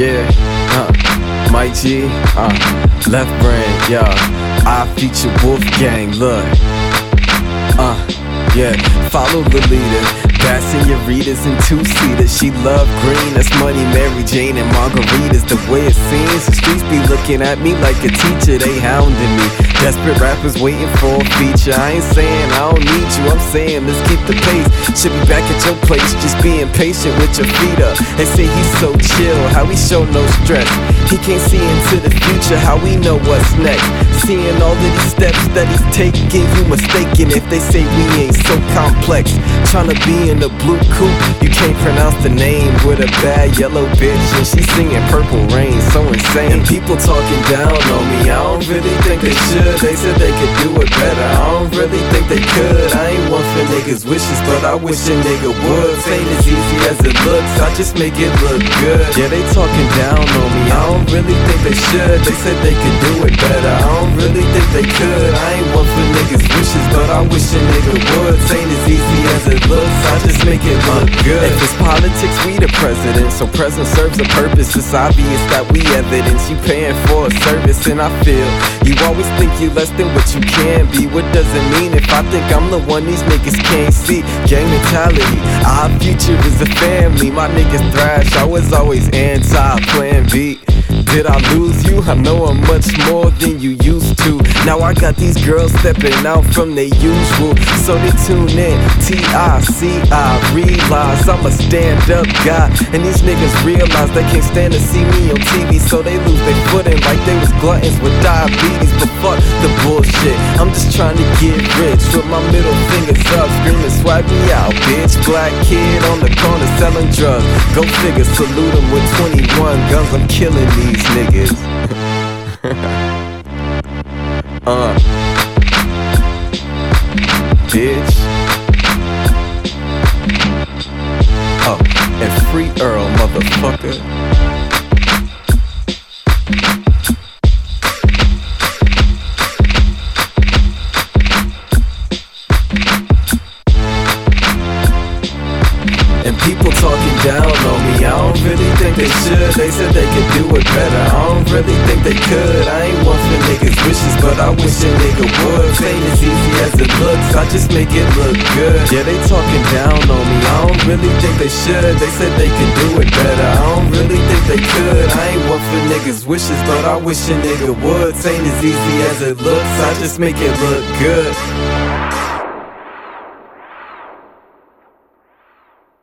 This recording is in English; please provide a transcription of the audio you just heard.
Yeah, Mike G, Left Brain, yeah. I feature Wolfgang, look. Yeah, follow the leader. Bass senoritas and two-seaters. She love green, that's money, Mary Jane and margaritas. The way it seems, the streets be looking at me like a teacher. They hounding me. Desperate rappers waiting for a feature. I ain't saying I don't need you, I'm saying let's keep the pace. Should be back at your place, just being patient with your feet up. They say he's so chill, how he show no stress. He can't see into the future, how we know what's next. Seeing all of these steps that he's taking, you mistaken if they say we ain't so complex. Tryna be in the blue coupe, you can't pronounce the name with a bad yellow bitch, and she's singing Purple Rain, so insane. And people talking down on me, I don't really think they should. They said they could do it better, I don't really think they could. I ain't one for niggas' wishes, but I wish a nigga would. Ain't as easy as it looks, I just make it look good. Yeah, they talking down on me, I don't really think they should. They said they could do it better, I don't really think they could. I ain't one for niggas' wishes, but I wish a nigga would. Ain't as easy as it looks, I just make it look good. If it's politics, we the president, so present serves a purpose. It's obvious that we evidence you paying for a service, and I feel you always think you less than what you can be. What does it mean if I think I'm the one these niggas can't see? Gang mentality, our future is a family. My niggas thrash, I was always anti-Plan B. Did I lose you? I know I'm much more than you used to. Now I got these girls stepping out from their usual, so they tune in. T-I-C-I, realize I'm a stand-up guy, and these niggas realize they can't stand to see me on TV, so they lose their footing like they was gluttons with diabetes. But fuck the bullshit, I'm just trying to get rich with my middle fingers up, screaming swag me out, bitch. Black kid on the corner selling drugs, go figure, salute him with 21 guns. I'm killing these niggas. Bitch. Oh, and free Earl, motherfucker. And people talking down on me, I don't really think they should. They said they could do it better, I don't really think they could. I ain't one for niggas' wishes, but I wish a nigga would. Ain't as easy as it looks, I just make it look good. Yeah, they talking down on me, I don't really think they should. They said they could do it better, I don't really think they could. I ain't one for niggas' wishes, but I wish a nigga would. Ain't as easy as it looks, I just make it look good.